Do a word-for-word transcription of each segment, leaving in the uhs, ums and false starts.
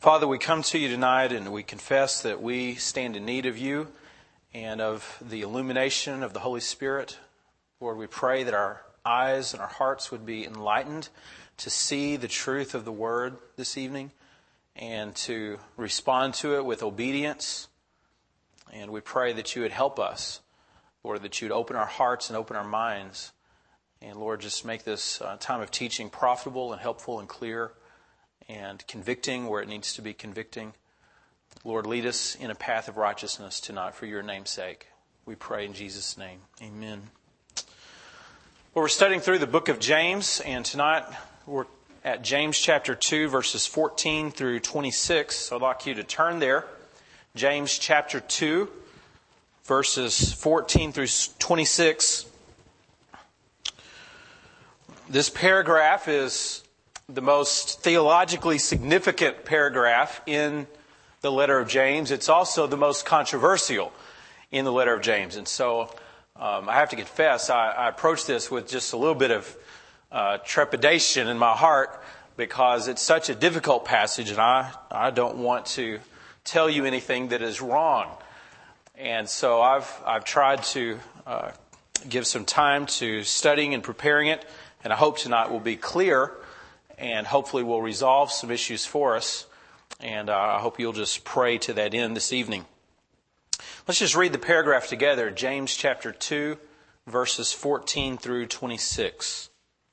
Father, we come to you tonight and we confess that we stand in need of you and of the illumination of the Holy Spirit. Lord, we pray that our eyes and our hearts would be enlightened to see the truth of the Word this evening and to respond to it with obedience. And we pray that you would help us, Lord, that you would open our hearts and open our minds. And Lord, just make this uh, time of teaching profitable and helpful and clear and convicting where it needs to be convicting. Lord, lead us in a path of righteousness tonight for your name's sake. We pray in Jesus' name. Amen. Well, we're studying through the book of James, and tonight we're at James chapter two, verses fourteen through twenty-six. So I'd like you to turn there. James chapter two, verses fourteen through twenty-six. This paragraph is the most theologically significant paragraph in the letter of James. It's also the most controversial in the letter of James. And so um, I have to confess, I, I approach this with just a little bit of uh, trepidation in my heart because it's such a difficult passage, and I, I don't want to tell you anything that is wrong. And so I've I've tried to uh, give some time to studying and preparing it, and I hope tonight will be clear and hopefully will resolve some issues for us. And uh, I hope you'll just pray to that end this evening. Let's just read the paragraph together. James chapter two, verses fourteen through twenty-six.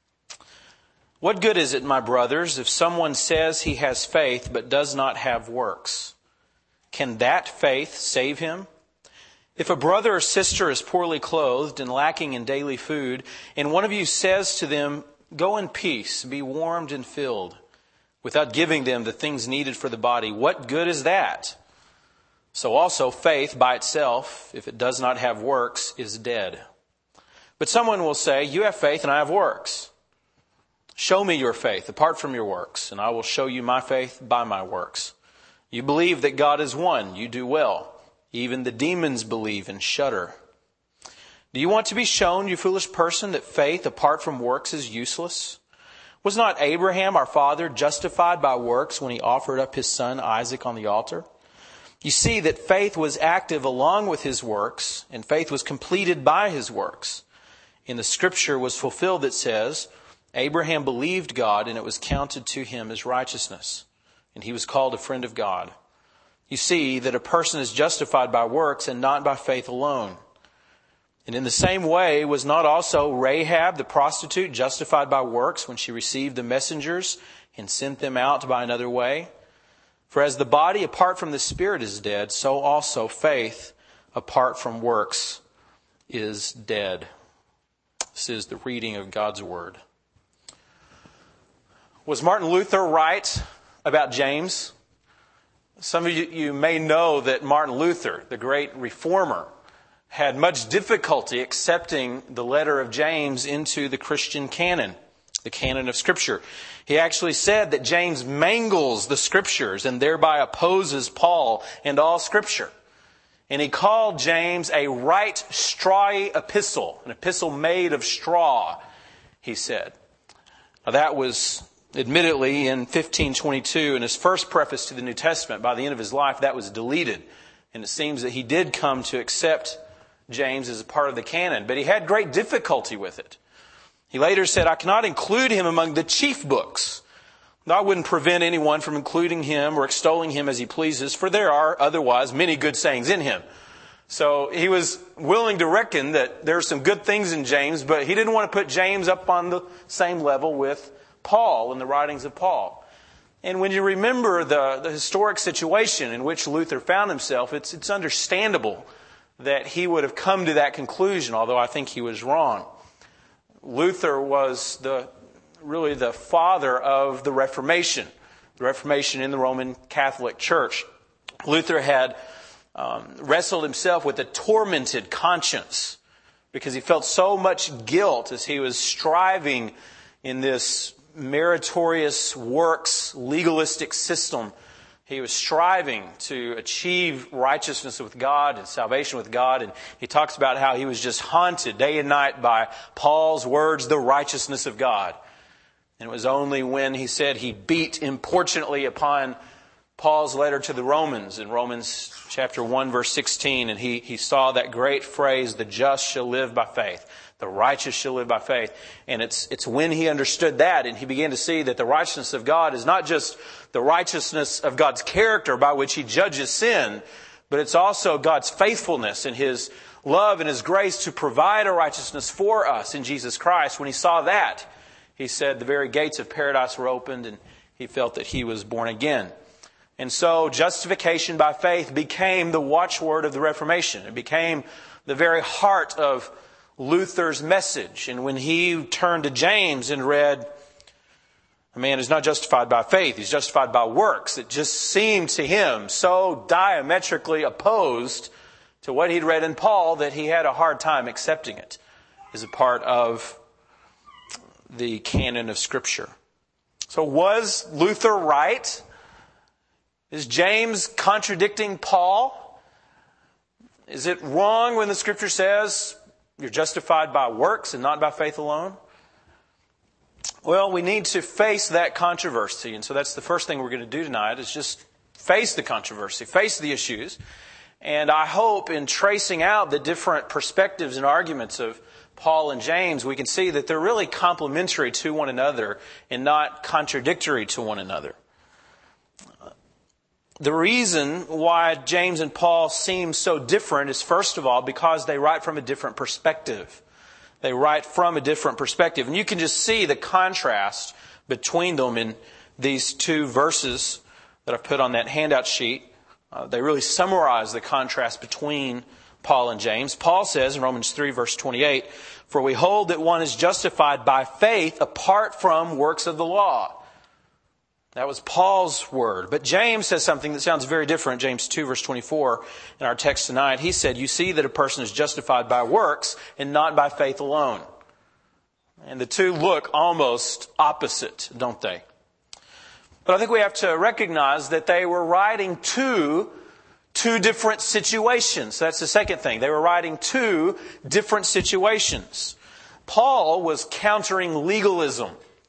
What good is it, my brothers, if someone says he has faith but does not have works? Can that faith save him? If a brother or sister is poorly clothed and lacking in daily food, and one of you says to them, "Go in peace, be warmed and filled," without giving them the things needed for the body, what good is that? So also faith by itself, if it does not have works, is dead. But someone will say, "You have faith and I have works. Show me your faith apart from your works, and I will show you my faith by my works. You believe that God is one. You do well. Even the demons believe and shudder. Do you want to be shown, you foolish person, that faith apart from works is useless? Was not Abraham, our father, justified by works when he offered up his son Isaac on the altar? You see that faith was active along with his works, and faith was completed by his works. In the scripture was fulfilled that says, Abraham believed God, and it was counted to him as righteousness, and he was called a friend of God. You see that a person is justified by works and not by faith alone. And in the same way, was not also Rahab the prostitute justified by works when she received the messengers and sent them out by another way? For as the body apart from the spirit is dead, so also faith apart from works is dead. This is the reading of God's Word. Was Martin Luther right about James? Some of you, you may know that Martin Luther, the great reformer, had much difficulty accepting the letter of James into the Christian canon, the canon of Scripture. He actually said that James mangles the Scriptures and thereby opposes Paul and all Scripture. And he called James a right strawy epistle, an epistle made of straw, he said. Now that was admittedly in fifteen twenty-two, in his first preface to the New Testament. By the end of his life, that was deleted. And it seems that he did come to accept James as a part of the canon, but he had great difficulty with it. He later said, I cannot include him among the chief books. I wouldn't prevent anyone from including him or extolling him as he pleases, for there are otherwise many good sayings in him. So he was willing to reckon that there are some good things in James, but he didn't want to put James up on the same level with Paul and the writings of Paul. And when you remember the, the historic situation in which Luther found himself, it's, it's understandable that he would have come to that conclusion, although I think he was wrong. Luther was the really the father of the Reformation, the Reformation in the Roman Catholic Church. Luther had um, wrestled himself with a tormented conscience because he felt so much guilt as he was striving in this meritorious works legalistic system. He was striving to achieve righteousness with God and salvation with God. And he talks about how he was just haunted day and night by Paul's words, the righteousness of God. And it was only when he said he beat importunately upon Paul's letter to the Romans in Romans chapter one, verse sixteen, and he, he saw that great phrase, the just shall live by faith. The righteous shall live by faith. And it's, it's when he understood that and he began to see that the righteousness of God is not just the righteousness of God's character by which he judges sin, but it's also God's faithfulness and His love and His grace to provide a righteousness for us in Jesus Christ. When he saw that, he said the very gates of paradise were opened and he felt that he was born again. And so justification by faith became the watchword of the Reformation. It became the very heart of Luther's message. And when he turned to James and read, a man is not justified by faith, he's justified by works, it just seemed to him so diametrically opposed to what he'd read in Paul that he had a hard time accepting it as a part of the canon of Scripture. So was Luther right? Is James contradicting Paul? Is it wrong when the Scripture says you're justified by works and not by faith alone? Well, we need to face that controversy. And so that's the first thing we're going to do tonight is just face the controversy, face the issues. And I hope in tracing out the different perspectives and arguments of Paul and James, we can see that they're really complementary to one another and not contradictory to one another. The reason why James and Paul seem so different is, first of all, because they write from a different perspective. They write from a different perspective. And you can just see the contrast between them in these two verses that I've put on that handout sheet. Uh, they really summarize the contrast between Paul and James. Paul says in Romans three, verse twenty-eight, "For we hold that one is justified by faith apart from works of the law." That was Paul's word. But James says something that sounds very different. James two, verse twenty-four, in our text tonight. He said, "You see that a person is justified by works and not by faith alone." And the two look almost opposite, don't they? But I think we have to recognize that they were writing to two different situations. That's the second thing. They were writing two different situations. Paul was countering legalism.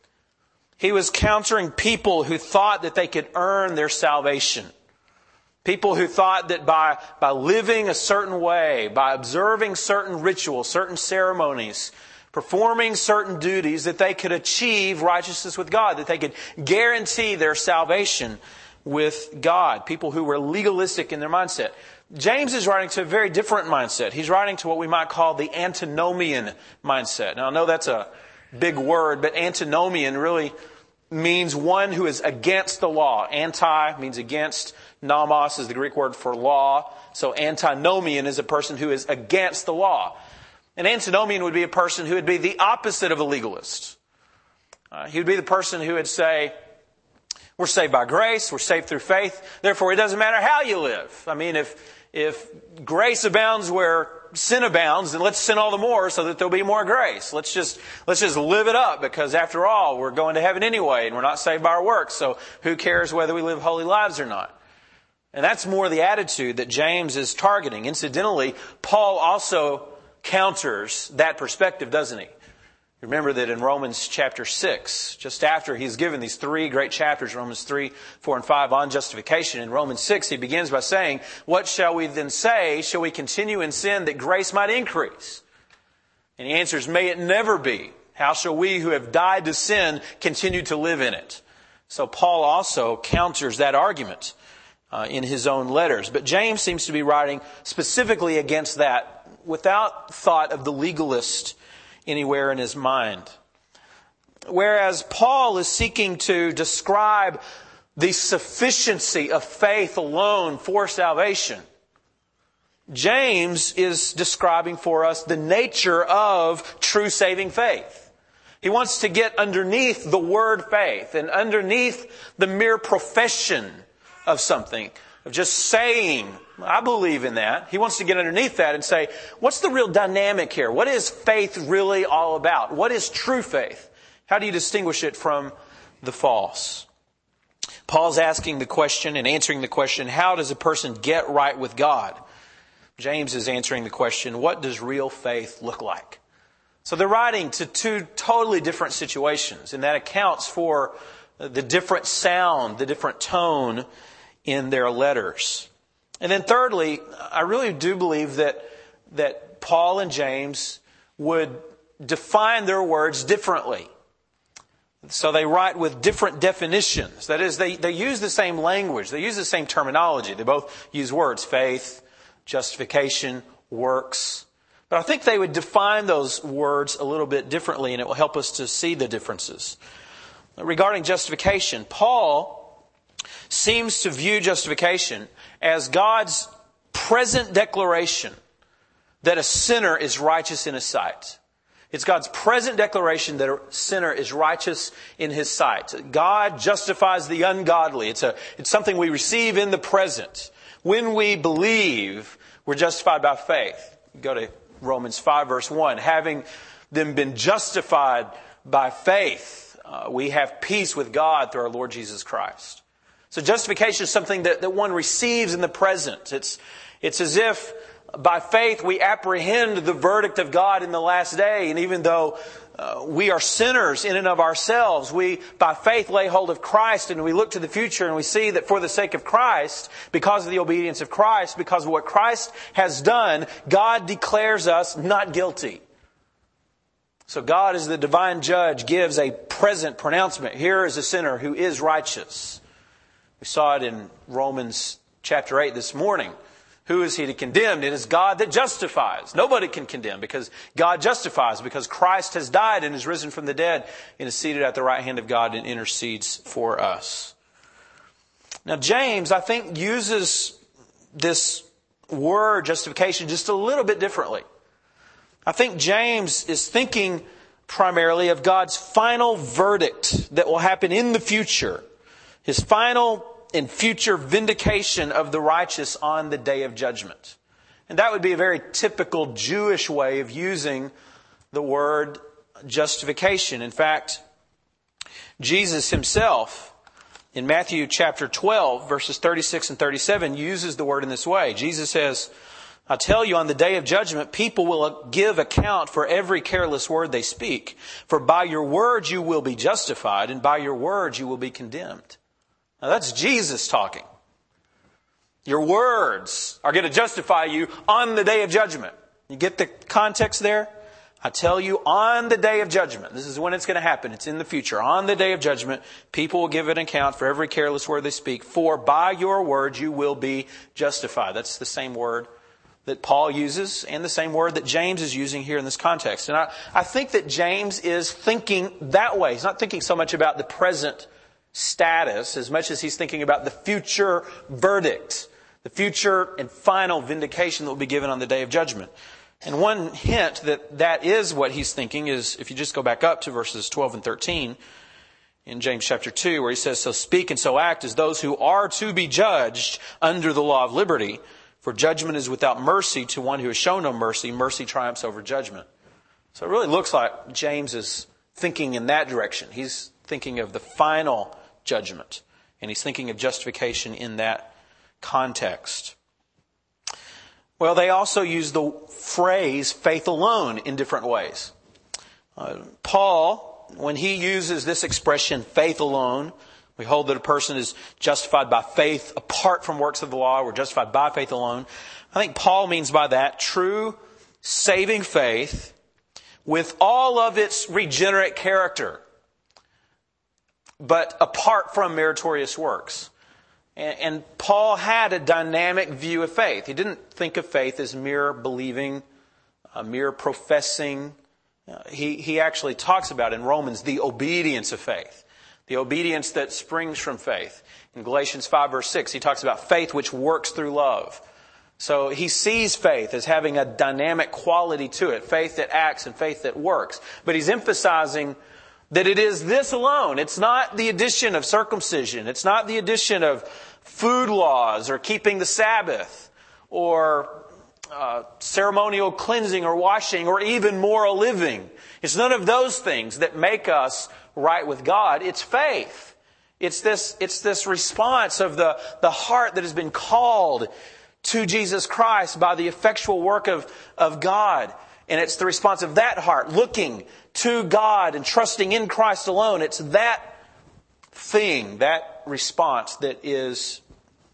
He was countering people who thought that they could earn their salvation. People who thought that by, by living a certain way, by observing certain rituals, certain ceremonies, performing certain duties, that they could achieve righteousness with God, that they could guarantee their salvation with God. People who were legalistic in their mindset. James is writing to a very different mindset. He's writing to what we might call the antinomian mindset. Now I know that's a big word, but antinomian really means one who is against the law. Anti means against. Nomos is the Greek word for law. So antinomian is a person who is against the law. An antinomian would be a person who would be the opposite of a legalist. Uh, he would be the person who would say, we're saved by grace, we're saved through faith, therefore it doesn't matter how you live. I mean, if if grace abounds where sin abounds, then let's sin all the more so that there'll be more grace. Let's just let's just live it up, because after all, we're going to heaven anyway, and we're not saved by our works, so who cares whether we live holy lives or not? And that's more the attitude that James is targeting. Incidentally, Paul also counters that perspective, doesn't he? Remember that in Romans chapter six, just after he's given these three great chapters, Romans three, four, and five, on justification, in Romans six he begins by saying, "What shall we then say? Shall we continue in sin that grace might increase?" And he answers, "May it never be. How shall we who have died to sin continue to live in it?" So Paul also counters that argument uh, in his own letters. But James seems to be writing specifically against that without thought of the legalist anywhere in his mind. Whereas Paul is seeking to describe the sufficiency of faith alone for salvation, James is describing for us the nature of true saving faith. He wants to get underneath the word faith and underneath the mere profession of something, of just saying, I believe in that. He wants to get underneath that and say, what's the real dynamic here? What is faith really all about? What is true faith? How do you distinguish it from the false? Paul's asking the question and answering the question, how does a person get right with God? James is answering the question, what does real faith look like? So they're writing to two totally different situations, and that accounts for the different sound, the different tone in their letters. And then thirdly, I really do believe that, that Paul and James would define their words differently. So they write with different definitions. That is, they, they use the same language. They use the same terminology. They both use words: faith, justification, works. But I think they would define those words a little bit differently, and it will help us to see the differences. Regarding justification, Paul seems to view justification as God's present declaration that a sinner is righteous in His sight. It's God's present declaration that a sinner is righteous in His sight. God justifies the ungodly. It's a, it's something we receive in the present. When we believe, we're justified by faith. Go to Romans five verse one. Having them been justified by faith, uh, we have peace with God through our Lord Jesus Christ. So justification is something that, that one receives in the present. It's, it's as if by faith we apprehend the verdict of God in the last day. And even though uh, we are sinners in and of ourselves, we by faith lay hold of Christ, and we look to the future and we see that for the sake of Christ, because of the obedience of Christ, because of what Christ has done, God declares us not guilty. So God, as the divine judge, gives a present pronouncement. Here is a sinner who is righteous. We saw it in Romans chapter eight this morning. Who is he to condemn? It is God that justifies. Nobody can condemn because God justifies, because Christ has died and is risen from the dead and is seated at the right hand of God and intercedes for us. Now James, I think, uses this word justification just a little bit differently. I think James is thinking primarily of God's final verdict that will happen in the future. His final in future vindication of the righteous on the day of judgment. And that would be a very typical Jewish way of using the word justification. In fact, Jesus Himself, in Matthew chapter twelve, verses thirty-six and thirty-seven, uses the word in this way. Jesus says, I tell you, on the day of judgment, people will give account for every careless word they speak. For by your words you will be justified, and by your words you will be condemned. Now that's Jesus talking. Your words are going to justify you on the day of judgment. You get the context there? I tell you, on the day of judgment, this is when it's going to happen. It's in the future. On the day of judgment, people will give an account for every careless word they speak. For by your words you will be justified. That's the same word that Paul uses and the same word that James is using here in this context. And I, I think that James is thinking that way. He's not thinking so much about the present status as much as he's thinking about the future verdict, the future and final vindication that will be given on the day of judgment. And one hint that that is what he's thinking is, if you just go back up to verses twelve and thirteen in James chapter two, where he says, so speak and so act as those who are to be judged under the law of liberty, for judgment is without mercy to one who has shown no mercy. Mercy triumphs over judgment. So it really looks like James is thinking in that direction. He's thinking of the final judgment. And he's thinking of justification in that context. Well, they also use the phrase faith alone in different ways. Uh, Paul, when he uses this expression, faith alone, we hold that a person is justified by faith apart from works of the law. We're justified by faith alone. I think Paul means by that true saving faith with all of its regenerate character, but apart from meritorious works. And, and Paul had a dynamic view of faith. He didn't think of faith as mere believing, uh, mere professing. Uh, he, he actually talks about in Romans the obedience of faith, the obedience that springs from faith. In Galatians five verse six, he talks about faith which works through love. So he sees faith as having a dynamic quality to it, faith that acts and faith that works. But he's emphasizing that it is this alone. It's not the addition of circumcision. It's not the addition of food laws or keeping the Sabbath or uh, ceremonial cleansing or washing or even moral living. It's none of those things that make us right with God. It's faith. It's this, it's this response of the, the heart that has been called to Jesus Christ by the effectual work of, of God. And it's the response of that heart looking to God and trusting in Christ alone. It's that thing, that response that is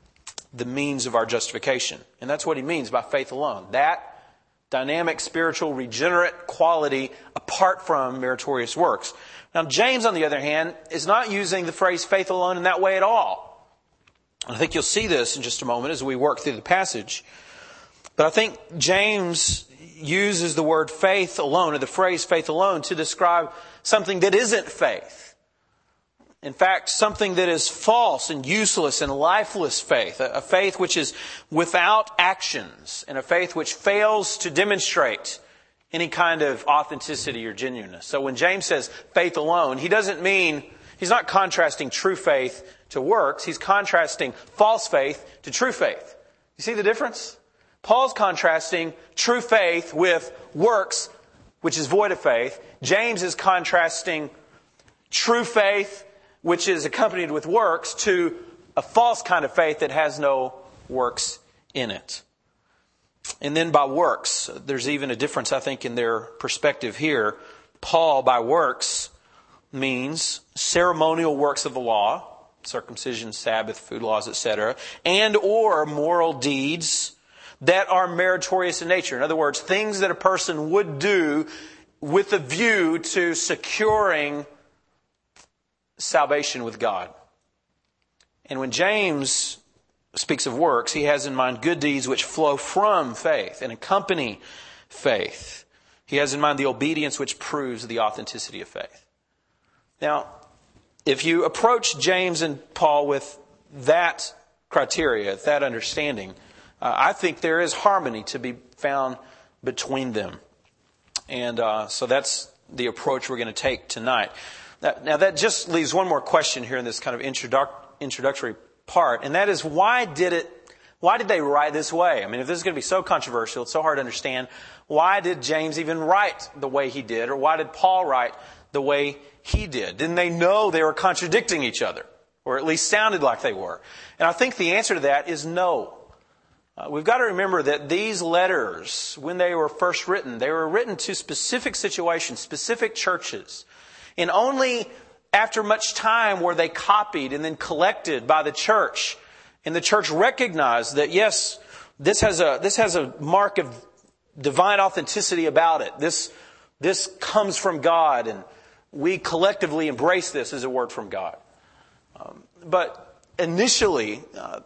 the means of our justification. And that's what he means by faith alone. That dynamic, spiritual, regenerate quality apart from meritorious works. Now, James, on the other hand, is not using the phrase faith alone in that way at all. And I think you'll see this in just a moment as we work through the passage. But I think James uses the word faith alone, or the phrase faith alone, to describe something that isn't faith. In fact, something that is false and useless and lifeless faith. A faith which is without actions, and a faith which fails to demonstrate any kind of authenticity or genuineness. So when James says faith alone, he doesn't mean, he's not contrasting true faith to works. He's contrasting false faith to true faith. You see the difference? Paul's contrasting true faith with works, which is void of faith. James is contrasting true faith, which is accompanied with works, to a false kind of faith that has no works in it. And then by works, there's even a difference, I think, in their perspective here. Paul, by works, means ceremonial works of the law, circumcision, Sabbath, food laws, et cetera, and or moral deeds that are meritorious in nature. In other words, things that a person would do with a view to securing salvation with God. And when James speaks of works, he has in mind good deeds which flow from faith and accompany faith. He has in mind the obedience which proves the authenticity of faith. Now, if you approach James and Paul with that criteria, that understanding, uh, I think there is harmony to be found between them. And uh, so that's the approach we're going to take tonight. Now, now that just leaves one more question here in this kind of introduc- introductory part, and that is, why did it? Why did they write this way? I mean, if this is going to be so controversial, it's so hard to understand. Why did James even write the way he did, or why did Paul write the way he did? Didn't they know they were contradicting each other, or at least sounded like they were? And I think the answer to that is no. Uh, we've got to remember that these letters, when they were first written, they were written to specific situations, specific churches. And only after much time were they copied and then collected by the church. And the church recognized that, yes, this has a this has a mark of divine authenticity about it. This, this comes from God, and we collectively embrace this as a word from God. Um, but initially, uh,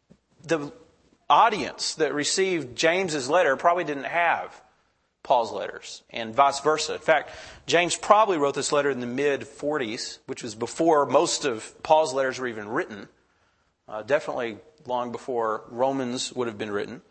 the audience that received James's letter probably didn't have Paul's letters, and vice versa. In fact, James probably wrote this letter in the mid forties, which was before most of Paul's letters were even written. Uh, definitely long before Romans would have been written.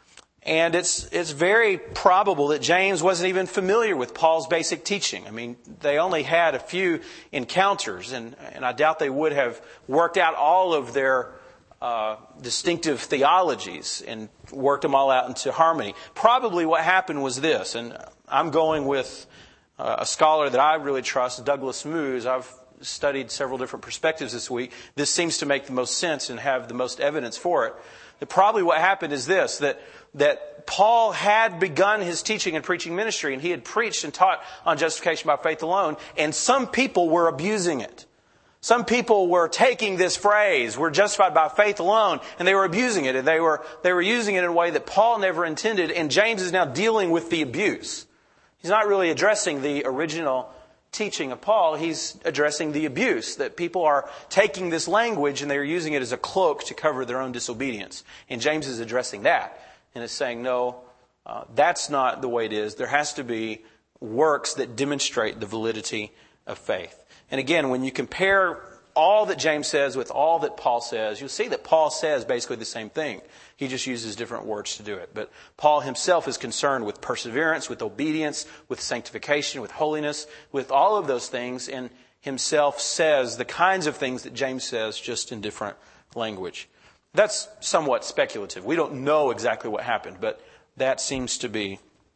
And it's it's very probable that James wasn't even familiar with Paul's basic teaching. I mean, they only had a few encounters, and, and I doubt they would have worked out all of their Uh, distinctive theologies and worked them all out into harmony. Probably what happened was this, and I'm going with uh, a scholar that I really trust, Douglas Moose. I've studied several different perspectives this week. This seems to make the most sense and have the most evidence for it. That probably what happened is this, that that Paul had begun his teaching and preaching ministry, and he had preached and taught on justification by faith alone, and some people were abusing it. Some people were taking this phrase, we're justified by faith alone, and they were abusing it. And they were they were using it in a way that Paul never intended, and James is now dealing with the abuse. He's not really addressing the original teaching of Paul. He's addressing the abuse, that people are taking this language and they're using it as a cloak to cover their own disobedience. And James is addressing that and is saying, no, uh, that's not the way it is. There has to be works that demonstrate the validity of faith. And again, when you compare all that James says with all that Paul says, you'll see that Paul says basically the same thing. He just uses different words to do it. But Paul himself is concerned with perseverance, with obedience, with sanctification, with holiness, with all of those things, and himself says the kinds of things that James says, just in different language. That's somewhat speculative. We don't know exactly what happened, but that seems to be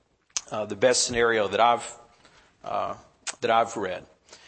uh, the best scenario that I've uh, that I've read.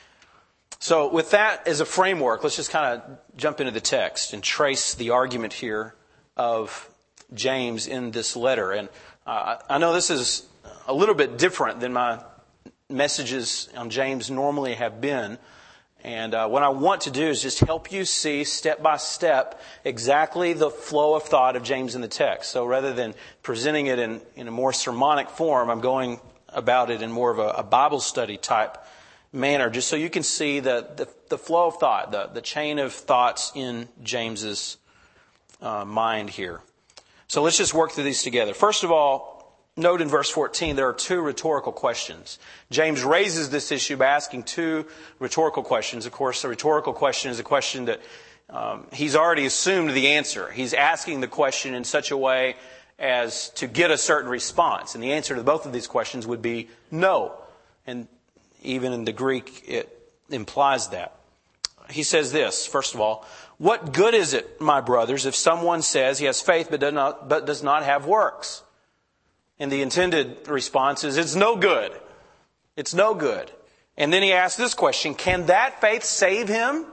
So with that as a framework, let's just kind of jump into the text and trace the argument here of James in this letter. And uh, I know this is a little bit different than my messages on James normally have been. And uh, what I want to do is just help you see step by step exactly the flow of thought of James in the text. So rather than presenting it in, in a more sermonic form, I'm going about it in more of a, a Bible study type manner, just so you can see the, the, the flow of thought, the, the chain of thoughts in James's uh, mind here. So let's just work through these together. First of all, note in verse fourteen, there are two rhetorical questions. James raises this issue by asking two rhetorical questions. Of course, a rhetorical question is a question that um, he's already assumed the answer. He's asking the question in such a way as to get a certain response. And the answer to both of these questions would be no. And even in the Greek, it implies that. He says this, first of all, what good is it, my brothers, if someone says he has faith but does not, but does not have works? And the intended response is, it's no good. It's no good. And then he asks this question, can that faith save him?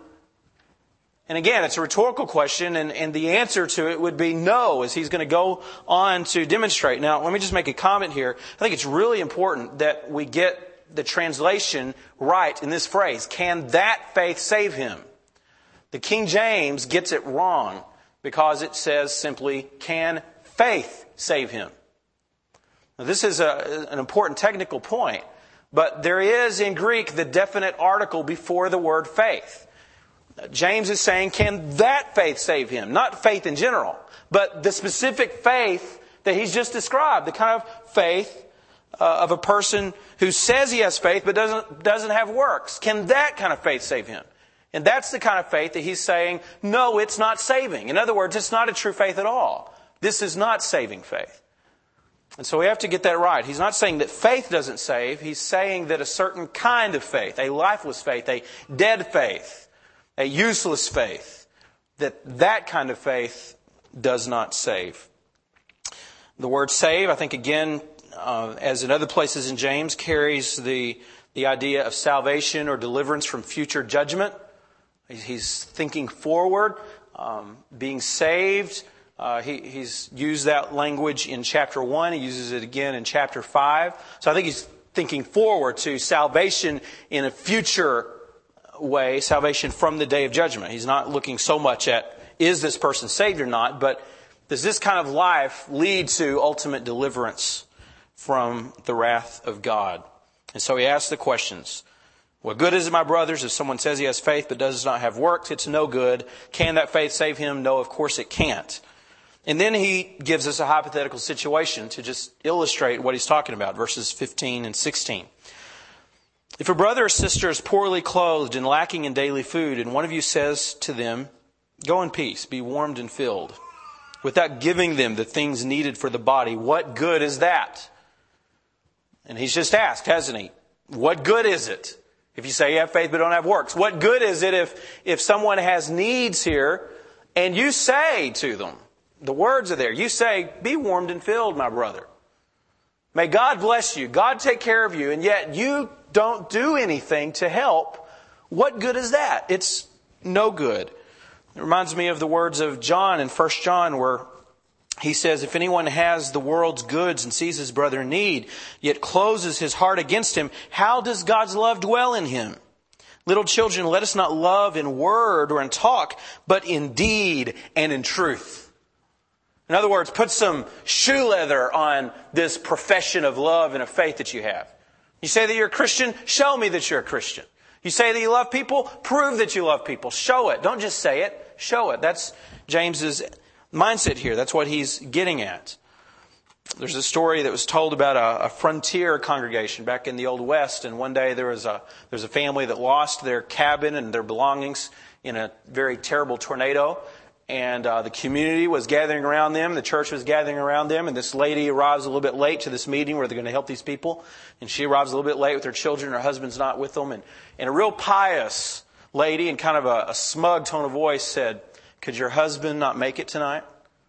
And again, it's a rhetorical question, and, and the answer to it would be no, as he's going to go on to demonstrate. Now, let me just make a comment here. I think it's really important that we get the translation right in this phrase. Can that faith save him? The King James gets it wrong because it says simply, can faith save him? Now, this is a, an important technical point, but there is in Greek the definite article before the word faith. James is saying, can that faith save him? Not faith in general, but the specific faith that he's just described, the kind of faith uh, of a person who says he has faith but doesn't, doesn't have works. Can that kind of faith save him? And that's the kind of faith that he's saying, no, it's not saving. In other words, it's not a true faith at all. This is not saving faith. And so we have to get that right. He's not saying that faith doesn't save. He's saying that a certain kind of faith, a lifeless faith, a dead faith, a useless faith, that that kind of faith does not save. The word save, I think again, uh, as in other places in James, carries the, the idea of salvation or deliverance from future judgment. He's thinking forward, um, being saved. Uh, he, he's used that language in chapter one. He uses it again in chapter five. So I think he's thinking forward to salvation in a future way, salvation from the day of judgment. He's not looking so much at, is this person saved or not, but does this kind of life lead to ultimate deliverance from the wrath of God? And so he asks the questions. What good is it, my brothers, if someone says he has faith but does not have works? It's no good. Can that faith save him? No, of course it can't. And then he gives us a hypothetical situation to just illustrate what he's talking about, verses fifteen and sixteen. If a brother or sister is poorly clothed and lacking in daily food, and one of you says to them, go in peace, be warmed and filled, without giving them the things needed for the body, what good is that? And he's just asked, hasn't he? What good is it? If you say you have faith but don't have works, what good is it if, if someone has needs here and you say to them, the words are there, you say, be warmed and filled, my brother. May God bless you, God take care of you, and yet you don't do anything to help. What good is that? It's no good. It reminds me of the words of John in First John where he says, if anyone has the world's goods and sees his brother in need, yet closes his heart against him, how does God's love dwell in him? Little children, let us not love in word or in talk, but in deed and in truth. In other words, put some shoe leather on this profession of love and of faith that you have. You say that you're a Christian, show me that you're a Christian. You say that you love people, prove that you love people. Show it. Don't just say it, show it. That's James's mindset here. That's what he's getting at. There's a story that was told about a, a frontier congregation back in the Old West, and one day there was a there's a family that lost their cabin and their belongings in a very terrible tornado. And uh, the community was gathering around them. The church was gathering around them. And this lady arrives a little bit late to this meeting where they're going to help these people. And she arrives a little bit late with her children. Her husband's not with them. And, and a real pious lady in kind of a, a smug tone of voice said, could your husband not make it tonight?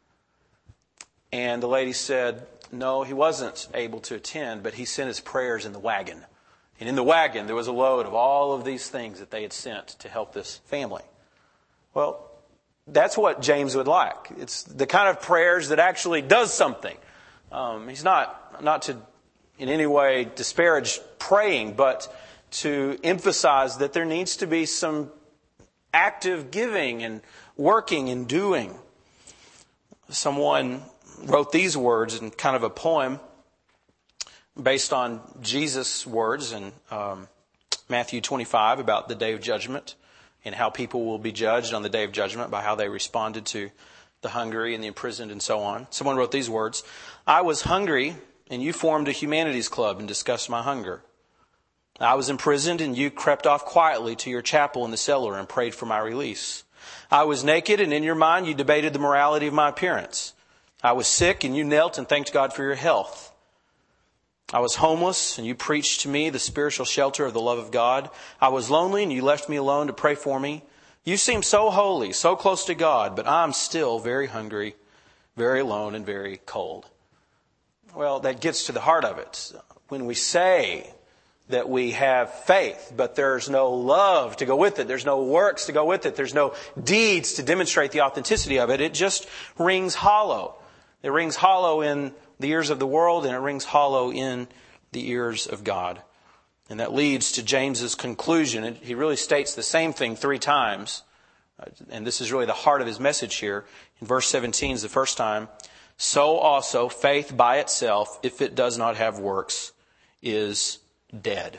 And the lady said, no, he wasn't able to attend, but he sent his prayers in the wagon. And in the wagon, there was a load of all of these things that they had sent to help this family. Well, that's what James would like. It's the kind of prayers that actually does something. Um, he's not, not to in any way disparage praying, but to emphasize that there needs to be some active giving and working and doing. Someone wrote these words in kind of a poem based on Jesus' words in um, Matthew twenty-five about the day of judgment and how people will be judged on the day of judgment by how they responded to the hungry and the imprisoned and so on. Someone wrote these words: I was hungry and you formed a humanities club and discussed my hunger. I was imprisoned and you crept off quietly to your chapel in the cellar and prayed for my release. I was naked and in your mind you debated the morality of my appearance. I was sick and you knelt and thanked God for your health. I was homeless and you preached to me the spiritual shelter of the love of God. I was lonely and you left me alone to pray for me. You seem so holy, so close to God, but I'm still very hungry, very alone, and very cold. Well, that gets to the heart of it. When we say that we have faith, but there's no love to go with it, there's no works to go with it, there's no deeds to demonstrate the authenticity of it, it just rings hollow. It rings hollow in the ears of the world, and it rings hollow in the ears of God. And that leads to James's conclusion. He really states the same thing three times. And this is really the heart of his message here. In verse seventeen is the first time. So also faith by itself, if it does not have works, is dead.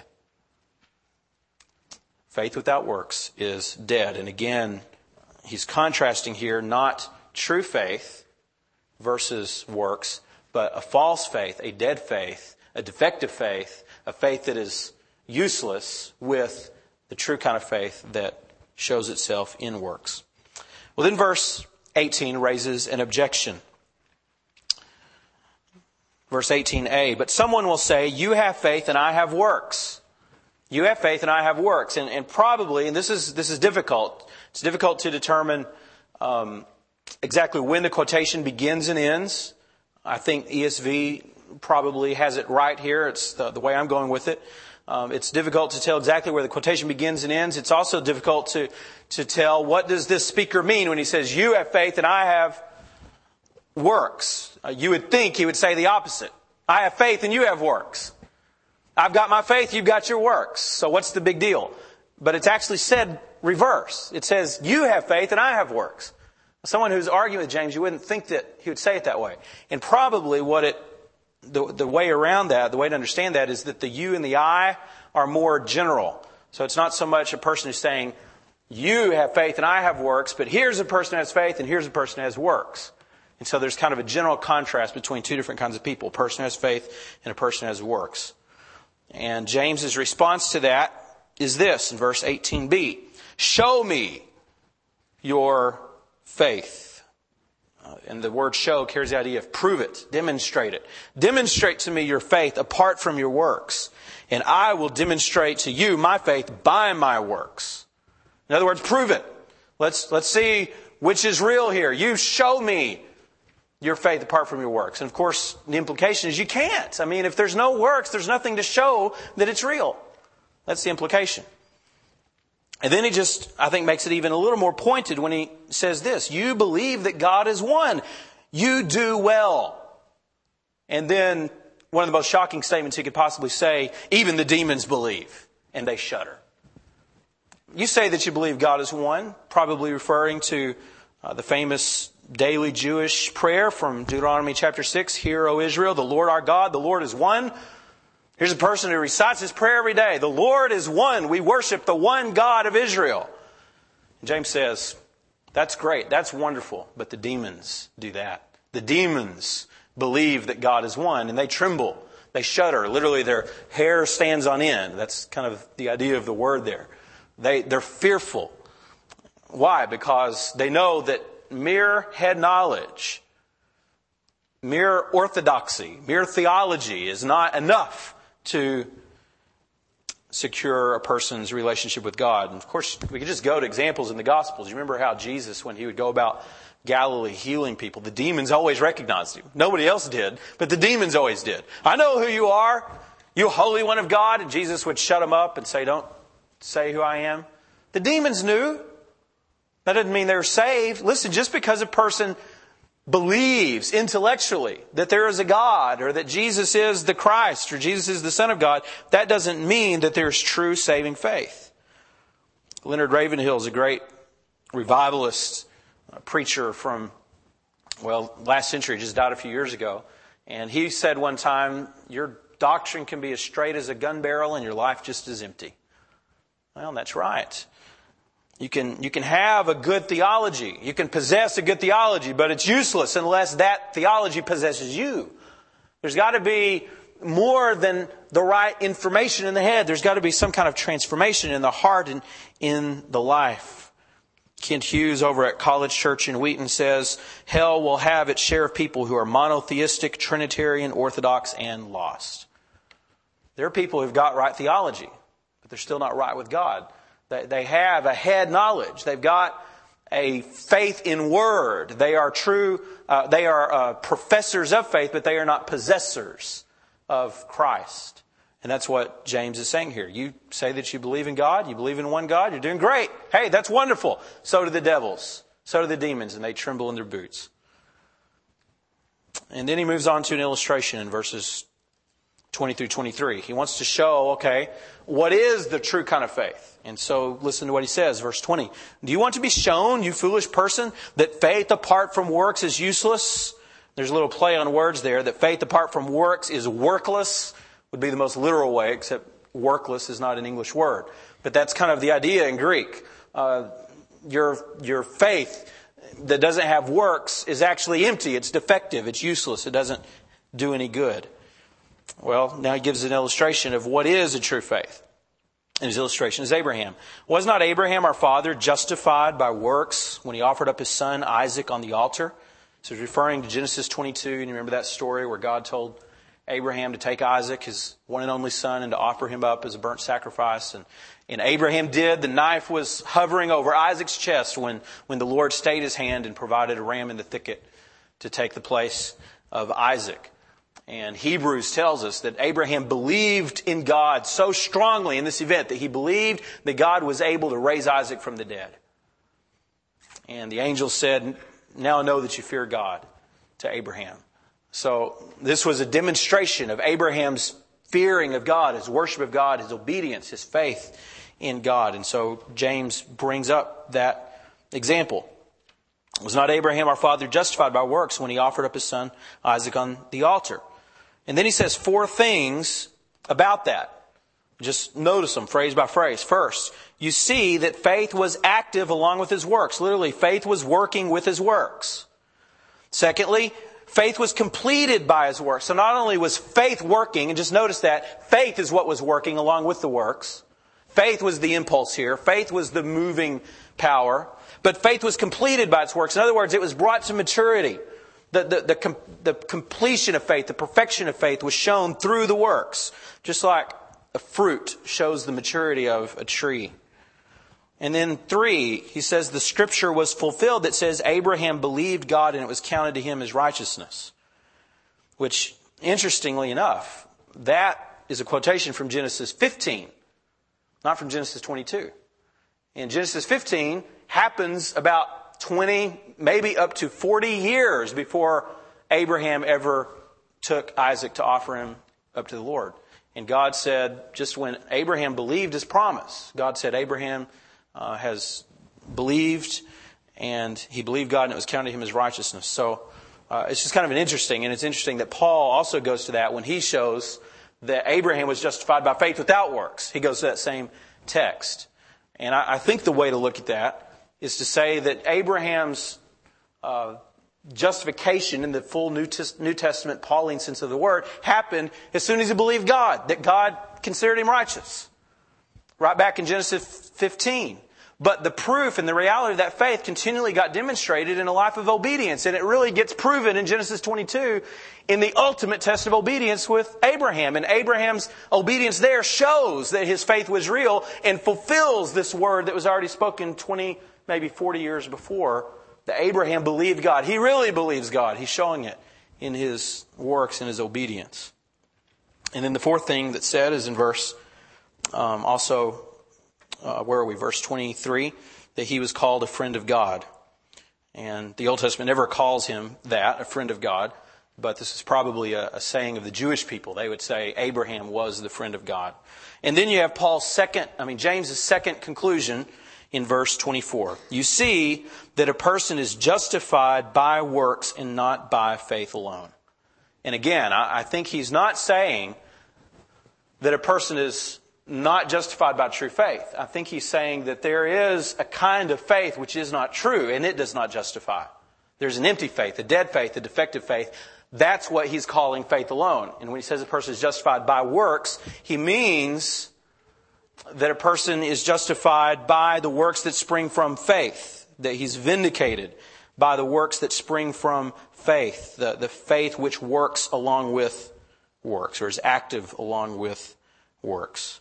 Faith without works is dead. And again, he's contrasting here not true faith versus works, but a false faith, a dead faith, a defective faith, a faith that is useless with the true kind of faith that shows itself in works. Well, then verse eighteen raises an objection. Verse eighteen a, but someone will say, you have faith and I have works. You have faith and I have works. And, and probably, and this is this is difficult, it's difficult to determine um, exactly when the quotation begins and ends. I think E S V probably has it right here. It's the, the way I'm going with it. Um, it's difficult to tell exactly where the quotation begins and ends. It's also difficult to, to tell what does this speaker mean when he says, you have faith and I have works. Uh, you would think he would say the opposite. I have faith and you have works. I've got my faith, you've got your works. So what's the big deal? But it's actually said reverse. It says, you have faith and I have works. Someone who's arguing with James, you wouldn't think that he would say it that way. And probably what it, the, the way around that, the way to understand that is that the you and the I are more general. So it's not so much a person who's saying, you have faith and I have works, but here's a person who has faith and here's a person who has works. And so there's kind of a general contrast between two different kinds of people, a person who has faith and a person who has works. And James's response to that is this in verse eighteen b. Show me your faith. Uh, and the word show carries the idea of prove it, demonstrate it. Demonstrate to me your faith apart from your works, and I will demonstrate to you my faith by my works. In other words, prove it. Let's, let's see which is real here. You show me your faith apart from your works. And of course, the implication is you can't. I mean, if there's no works, there's nothing to show that it's real. That's the implication. And then he just, I think, makes it even a little more pointed when he says this. You believe that God is one. You do well. And then one of the most shocking statements he could possibly say, even the demons believe, and they shudder. You say that you believe God is one, probably referring to uh, the famous daily Jewish prayer from Deuteronomy chapter six. Hear, O Israel, the Lord our God, the Lord is one. Here's a person who recites this prayer every day. The Lord is one. We worship the one God of Israel. And James says, that's great. That's wonderful. But the demons do that. The demons believe that God is one and they tremble. They shudder. Literally their hair stands on end. That's kind of the idea of the word there. They, they're fearful. Why? Because they know that mere head knowledge, mere orthodoxy, mere theology is not enough to secure a person's relationship with God. And of course, we could just go to examples in the Gospels. You remember how Jesus, when he would go about Galilee healing people, the demons always recognized him. Nobody else did, but the demons always did. I know who you are, you Holy One of God. And Jesus would shut them up and say, don't say who I am. The demons knew. That doesn't mean they were saved. Listen, just because a person believes intellectually that there is a God or that Jesus is the Christ or Jesus is the Son of God, that doesn't mean that there's true saving faith. Leonard Ravenhill is a great revivalist uh, preacher from, well, last century, just died a few years ago. And he said one time, your doctrine can be as straight as a gun barrel and your life just as empty. Well, that's right. You can, you can have a good theology. You can possess a good theology, but it's useless unless that theology possesses you. There's got to be more than the right information in the head. There's got to be some kind of transformation in the heart and in the life. Kent Hughes over at College Church in Wheaton says, hell will have its share of people who are monotheistic, Trinitarian, Orthodox, and lost. There are people who've got right theology, but they're still not right with God. They have a head knowledge. They've got a faith in word. They are true, uh, they are uh, professors of faith, but they are not possessors of Christ. And that's what James is saying here. You say that you believe in God, you believe in one God, you're doing great. Hey, that's wonderful. So do the devils. So do the demons, and they tremble in their boots. And then he moves on to an illustration in verses twenty through twenty-three. He wants to show, okay, what is the true kind of faith? And so listen to what he says, verse twenty. Do you want to be shown, you foolish person, that faith apart from works is useless? There's a little play on words there, that faith apart from works is workless, would be the most literal way, except workless is not an English word. But that's kind of the idea in Greek. Uh, your, your faith that doesn't have works is actually empty. It's defective. It's useless. It doesn't do any good. Well, now he gives an illustration of what is a true faith. And his illustration is Abraham. Was not Abraham our father justified by works when he offered up his son Isaac on the altar? So he's referring to Genesis twenty-two. And you remember that story where God told Abraham to take Isaac, his one and only son, and to offer him up as a burnt sacrifice. And, and Abraham did. The knife was hovering over Isaac's chest when, when the Lord stayed his hand and provided a ram in the thicket to take the place of Isaac. And Hebrews tells us that Abraham believed in God so strongly in this event that he believed that God was able to raise Isaac from the dead. And the angel said, now know that you fear God, to Abraham. So this was a demonstration of Abraham's fearing of God, his worship of God, his obedience, his faith in God. And so James brings up that example. Was not Abraham our father justified by works when he offered up his son Isaac on the altar? And then he says four things about that. Just notice them phrase by phrase. First, you see that faith was active along with his works. Literally, faith was working with his works. Secondly, faith was completed by his works. So not only was faith working, and just notice that, faith is what was working along with the works. Faith was the impulse here. Faith was the moving power. But faith was completed by its works. In other words, it was brought to maturity. The, the, the, com- the completion of faith, the perfection of faith was shown through the works. Just like a fruit shows the maturity of a tree. And then three, he says the scripture was fulfilled that says Abraham believed God and it was counted to him as righteousness. Which, interestingly enough, that is a quotation from Genesis fifteen, not from Genesis twenty-two. In Genesis fifteen happens about twenty, maybe up to forty years before Abraham ever took Isaac to offer him up to the Lord. And God said, just when Abraham believed his promise, God said, Abraham uh, has believed, and he believed God, and it was counted to him as righteousness. So uh, it's just kind of an interesting, and it's interesting that Paul also goes to that when he shows that Abraham was justified by faith without works. He goes to that same text. And I, I think the way to look at that is to say that Abraham's uh, justification in the full New, Tes- New Testament Pauline sense of the word happened as soon as he believed God, that God considered him righteous. Right back in Genesis fifteen. But the proof and the reality of that faith continually got demonstrated in a life of obedience. And it really gets proven in Genesis twenty-two in the ultimate test of obedience with Abraham. And Abraham's obedience there shows that his faith was real and fulfills this word that was already spoken twenty, maybe forty years before, that Abraham believed God. He really believes God. He's showing it in his works and his obedience. And then the fourth thing that's said is in verse, um, also, uh, where are we? Verse twenty-three, that he was called a friend of God. And the Old Testament never calls him that, a friend of God. But this is probably a, a saying of the Jewish people. They would say Abraham was the friend of God. And then you have Paul's second, I mean, James's second conclusion in verse twenty-four. You see that a person is justified by works and not by faith alone. And again, I, I think he's not saying that a person is not justified by true faith. I think he's saying that there is a kind of faith which is not true, and it does not justify. There's an empty faith, a dead faith, a defective faith. That's what he's calling faith alone. And when he says a person is justified by works, he means that a person is justified by the works that spring from faith, that he's vindicated by the works that spring from faith, the, the faith which works along with works, or is active along with works.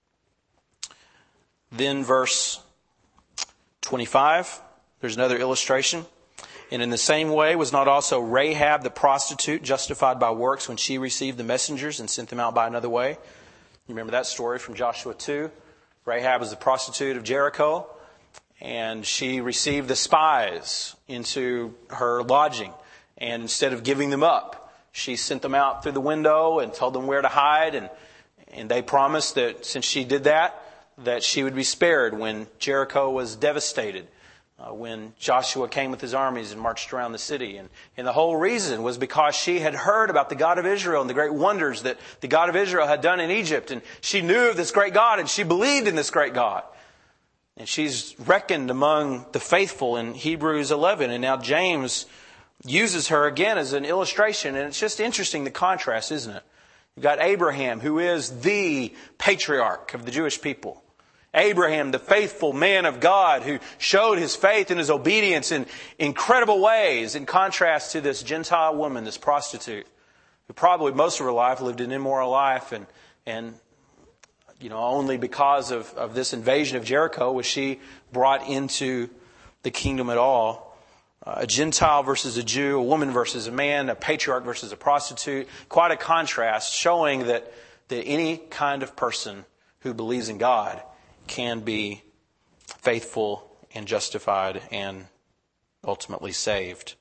Then verse twenty-five, there's another illustration. And in the same way, was not also Rahab the prostitute justified by works when she received the messengers and sent them out by another way? You remember that story from Joshua two? Rahab was the prostitute of Jericho, and she received the spies into her lodging. And instead of giving them up, she sent them out through the window and told them where to hide. And, and they promised that since she did that, that she would be spared when Jericho was devastated. Uh, when Joshua came with his armies and marched around the city. And, and the whole reason was because she had heard about the God of Israel and the great wonders that the God of Israel had done in Egypt. And she knew of this great God and she believed in this great God. And she's reckoned among the faithful in Hebrews eleven. And now James uses her again as an illustration. And it's just interesting, the contrast, isn't it? You've got Abraham, who is the patriarch of the Jewish people. Abraham, the faithful man of God who showed his faith and his obedience in incredible ways, in contrast to this Gentile woman, this prostitute, who probably most of her life lived an immoral life, and, and you know, only because of, of this invasion of Jericho was she brought into the kingdom at all. Uh, a Gentile versus a Jew, a woman versus a man, a patriarch versus a prostitute. Quite a contrast, showing that, that any kind of person who believes in God can be faithful and justified and ultimately saved.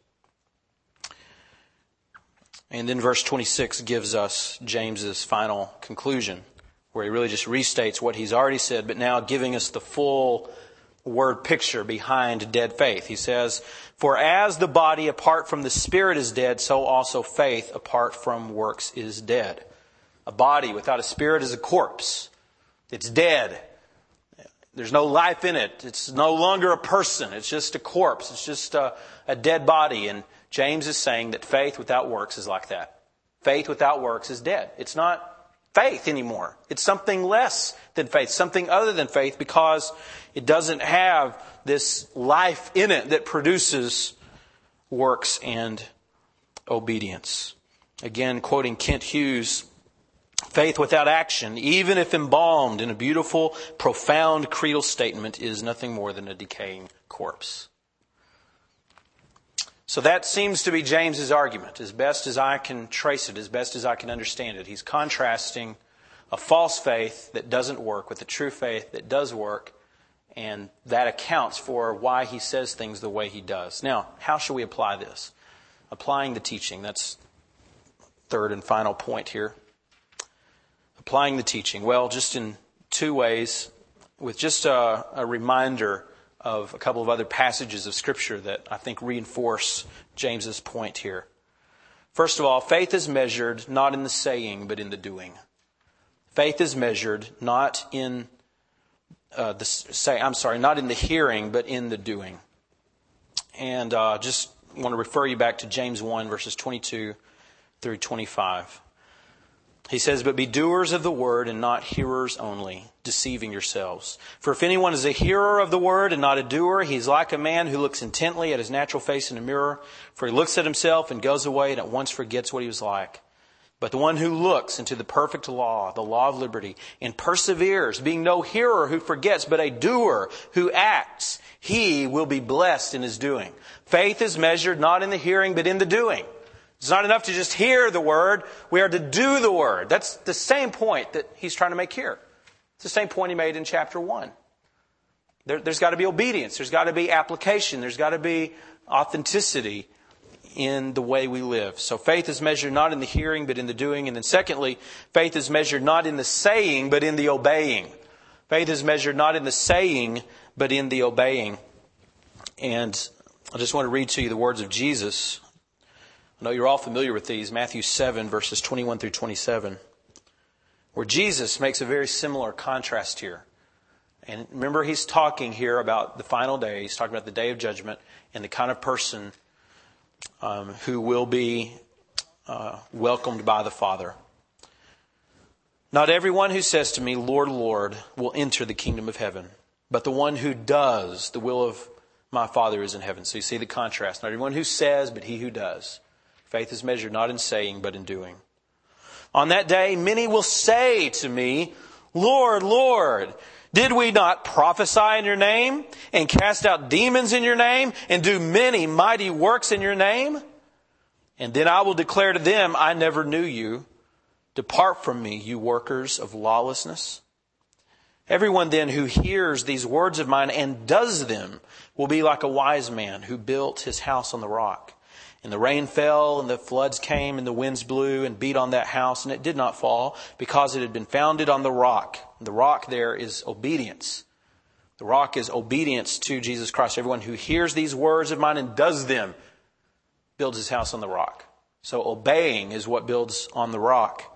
And then verse twenty-six gives us James's final conclusion, where he really just restates what he's already said, but now giving us the full word picture behind dead faith. He says, "For as the body apart from the spirit is dead, so also faith apart from works is dead." A body without a spirit is a corpse. It's dead. There's no life in it. It's no longer a person. It's just a corpse. It's just a, a dead body. And James is saying that faith without works is like that. Faith without works is dead. It's not faith anymore. It's something less than faith, something other than faith, because it doesn't have this life in it that produces works and obedience. Again, quoting Kent Hughes, "Faith without action, even if embalmed in a beautiful, profound creedal statement, is nothing more than a decaying corpse." So that seems to be James's argument, as best as I can trace it, as best as I can understand it. He's contrasting a false faith that doesn't work with a true faith that does work, and that accounts for why he says things the way he does. Now, how shall we apply this? Applying the teaching, that's third and final point here. Applying the teaching. Well, just in two ways, with just a, a reminder of a couple of other passages of Scripture that I think reinforce James's point here. First of all, faith is measured not in the saying, but in the doing. Faith is measured not in uh, the say. I'm sorry, not in the hearing, but in the doing. And uh, just want to refer you back to James one, verses twenty-two through twenty-five. He says, "But be doers of the word and not hearers only, deceiving yourselves. For if anyone is a hearer of the word and not a doer, he is like a man who looks intently at his natural face in a mirror. For he looks at himself and goes away and at once forgets what he was like. But the one who looks into the perfect law, the law of liberty, and perseveres, being no hearer who forgets, but a doer who acts, he will be blessed in his doing." Faith is measured not in the hearing, but in the doing. It's not enough to just hear the word. We are to do the word. That's the same point that he's trying to make here. It's the same point he made in chapter one. There, there's got to be obedience. There's got to be application. There's got to be authenticity in the way we live. So faith is measured not in the hearing, but in the doing. And then secondly, faith is measured not in the saying, but in the obeying. Faith is measured not in the saying, but in the obeying. And I just want to read to you the words of Jesus. I know you're all familiar with these. Matthew seven, verses twenty-one through twenty-seven. Where Jesus makes a very similar contrast here. And remember, he's talking here about the final day. He's talking about the day of judgment and the kind of person um, who will be uh, welcomed by the Father. Not everyone who says to me, Lord, Lord, will enter the kingdom of heaven, but the one who does the will of my Father is in heaven. So you see the contrast. Not everyone who says, but he who does. Faith is measured not in saying, but in doing. On that day, many will say to me, Lord, Lord, did we not prophesy in your name and cast out demons in your name and do many mighty works in your name? And then I will declare to them, I never knew you. Depart from me, you workers of lawlessness. Everyone then who hears these words of mine and does them will be like a wise man who built his house on the rock. And the rain fell, and the floods came, and the winds blew and beat on that house, and it did not fall, because it had been founded on the rock. The rock there is obedience. The rock is obedience to Jesus Christ. Everyone who hears these words of mine and does them builds his house on the rock. So obeying is what builds on the rock.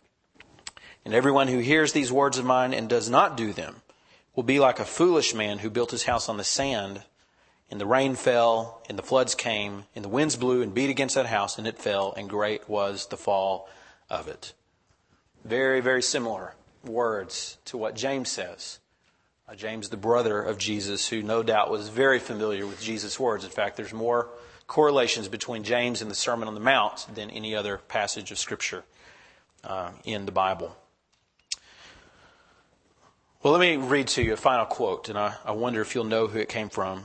And everyone who hears these words of mine and does not do them will be like a foolish man who built his house on the sand. And the rain fell, and the floods came, and the winds blew and beat against that house, and it fell, and great was the fall of it. Very, very similar words to what James says. Uh, James, the brother of Jesus, who no doubt was very familiar with Jesus' words. In fact, there's more correlations between James and the Sermon on the Mount than any other passage of Scripture uh, in the Bible. Well, let me read to you a final quote, and I, I wonder if you'll know who it came from.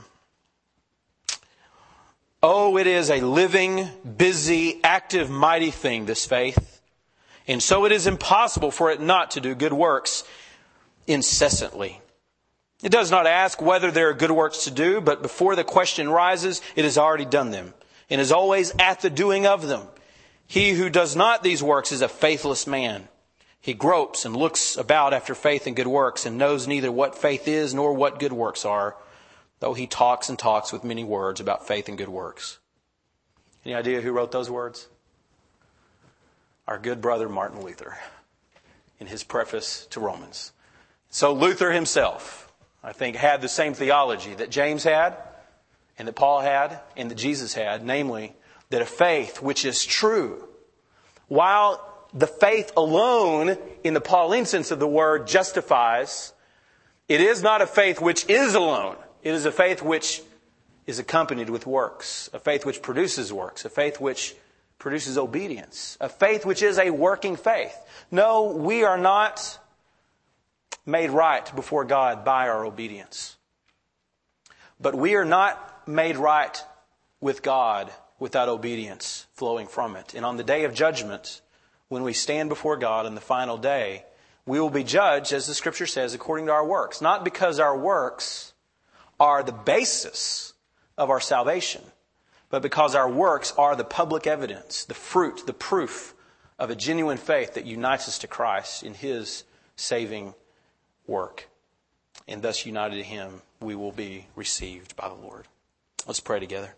Oh, it is a living, busy, active, mighty thing, this faith. And so it is impossible for it not to do good works incessantly. It does not ask whether there are good works to do, but before the question rises, it has already done them, and is always at the doing of them. He who does not these works is a faithless man. He gropes and looks about after faith and good works, and knows neither what faith is nor what good works are, though he talks and talks with many words about faith and good works. Any idea who wrote those words? Our good brother Martin Luther, in his preface to Romans. So Luther himself, I think, had the same theology that James had, and that Paul had, and that Jesus had, namely, that a faith which is true, while the faith alone, in the Pauline sense of the word, justifies, it is not a faith which is alone. It is a faith which is accompanied with works, a faith which produces works, a faith which produces obedience, a faith which is a working faith. No, we are not made right before God by our obedience. But we are not made right with God without obedience flowing from it. And on the day of judgment, when we stand before God on the final day, we will be judged, as the Scripture says, according to our works. Not because our works are the basis of our salvation, but because our works are the public evidence, the fruit, the proof of a genuine faith that unites us to Christ in His saving work. And thus united to Him, we will be received by the Lord. Let's pray together.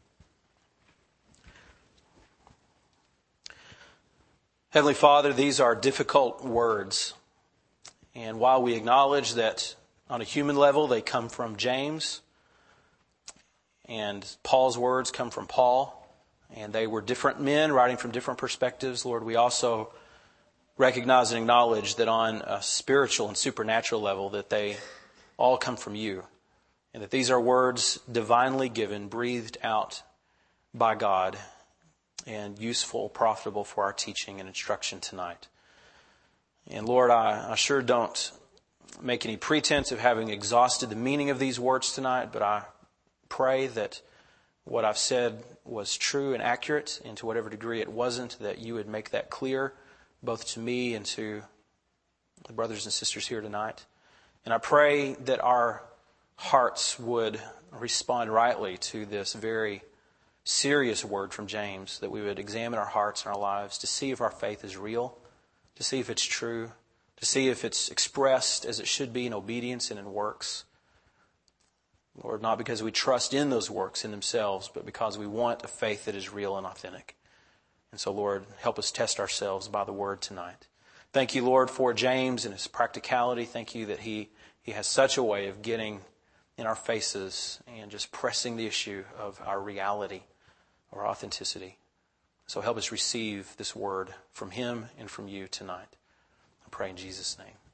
Heavenly Father, these are difficult words. And while we acknowledge that on a human level they come from James, and Paul's words come from Paul, and they were different men writing from different perspectives, Lord, we also recognize and acknowledge that on a spiritual and supernatural level that they all come from you, and that these are words divinely given, breathed out by God, and useful, profitable for our teaching and instruction tonight. And Lord, I, I sure don't make any pretense of having exhausted the meaning of these words tonight, but I pray that what I've said was true and accurate, and to whatever degree it wasn't, that you would make that clear both to me and to the brothers and sisters here tonight. And I pray that our hearts would respond rightly to this very serious word from James, that we would examine our hearts and our lives to see if our faith is real, to see if it's true, to see if it's expressed as it should be in obedience and in works. Lord, not because we trust in those works in themselves, but because we want a faith that is real and authentic. And so, Lord, help us test ourselves by the Word tonight. Thank you, Lord, for James and his practicality. Thank you that he, he has such a way of getting in our faces and just pressing the issue of our reality, our authenticity. So help us receive this word from him and from you tonight. I pray in Jesus' name.